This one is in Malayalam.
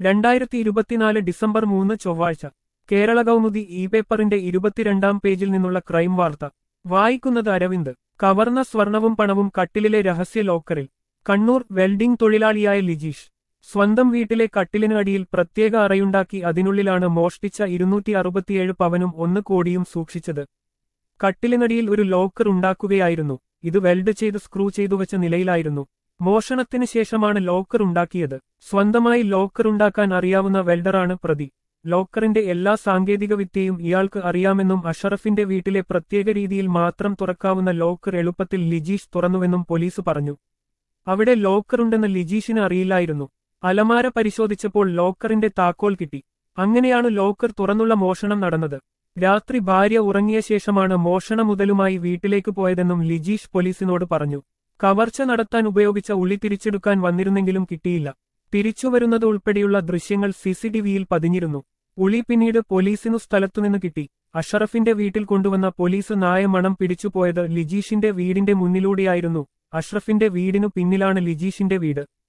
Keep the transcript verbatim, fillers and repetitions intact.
രണ്ടായിരത്തി ഇരുപത്തിനാല് ഡിസംബർ മൂന്ന് ചൊവ്വാഴ്ച കേരള കൗമുദി ഇ പേപ്പറിന്റെ ഇരുപത്തിരണ്ടാം പേജിൽ നിന്നുള്ള ക്രൈം വാർത്ത വായിക്കുന്നത് അരവിന്ദ്. കവർന്ന സ്വർണവും പണവും കട്ടിലിലെ രഹസ്യ ലോക്കറിൽ. കണ്ണൂർ വെൽഡിംഗ് തൊഴിലാളിയായ ലിജീഷ് സ്വന്തം വീട്ടിലെ കട്ടിലിന് അടിയിൽ പ്രത്യേക അറയുണ്ടാക്കി അതിനുള്ളിലാണ് മോഷ്ടിച്ച ഇരുന്നൂറ്റി അറുപത്തിയേഴ് പവനും ഒന്ന് കോടിയും സൂക്ഷിച്ചത്. കട്ടിലിനടിയിൽ ഒരു ലോക്കർ ഉണ്ടാക്കുകയായിരുന്നു. ഇത് വെൽഡ് ചെയ്ത് സ്ക്രൂ ചെയ്തുവച്ച നിലയിലായിരുന്നു. മോഷണത്തിന് ശേഷമാണ് ലോക്കർ ഉണ്ടാക്കിയത്. സ്വന്തമായി ലോക്കർ ഉണ്ടാക്കാൻ അറിയാവുന്ന വെൽഡറാണ് പ്രതി. ലോക്കറിന്റെ എല്ലാ സാങ്കേതികവിദ്യയും ഇയാൾക്ക് അറിയാമെന്നും അഷറഫിന്റെ വീട്ടിലെ പ്രത്യേക രീതിയിൽ മാത്രം തുറക്കാവുന്ന ലോക്കർ എളുപ്പത്തിൽ ലിജീഷ് തുറന്നുവെന്നും പോലീസ് പറഞ്ഞു. അവിടെ ലോക്കറുണ്ടെന്ന് ലിജീഷിന് അറിയില്ലായിരുന്നു. അലമാര പരിശോധിച്ചപ്പോൾ ലോക്കറിന്റെ താക്കോൽ കിട്ടി. അങ്ങനെയാണ് ലോക്കർ തുറന്നുള്ള മോഷണം നടന്നത്. രാത്രി ഭാര്യ ഉറങ്ങിയ ശേഷമാണ് മോഷണ മുതലുമായി വീട്ടിലേക്ക് പോയതെന്നും ലിജീഷ് പോലീസിനോട് പറഞ്ഞു. കവർച്ച നടത്താൻ ഉപയോഗിച്ച ഉളി തിരിച്ചെടുക്കാൻ വന്നിരുന്നെങ്കിലും കിട്ടിയില്ല. തിരിച്ചുവരുന്നത് ഉൾപ്പെടെയുള്ള ദൃശ്യങ്ങൾ സിസിടിവിയിൽ പതിഞ്ഞിരുന്നു. ഉളി പിന്നീട് പോലീസിനു സ്ഥലത്തുനിന്ന് കിട്ടി. അഷറഫിന്റെ വീട്ടിൽ കൊണ്ടുവന്ന പോലീസ് നായ മണം പിടിച്ചുപോയത് ലിജീഷിന്റെ വീടിന്റെ മുന്നിലൂടെയായിരുന്നു. അഷ്റഫിന്റെ വീടിനു പിന്നിലാണ് ലിജീഷിന്റെ വീട്.